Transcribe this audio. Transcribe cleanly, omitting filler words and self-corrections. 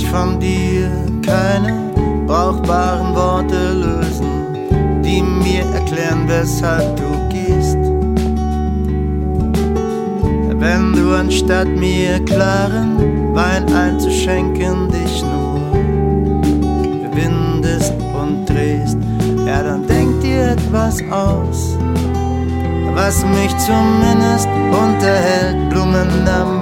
sich von dir keine brauchbaren Worte lösen, die mir erklären, weshalb du gehst. Wenn du anstatt mir klaren Wein einzuschenken dich nur windest und drehst, ja dann denk dir etwas aus, was mich zumindest unterhält. Blumen am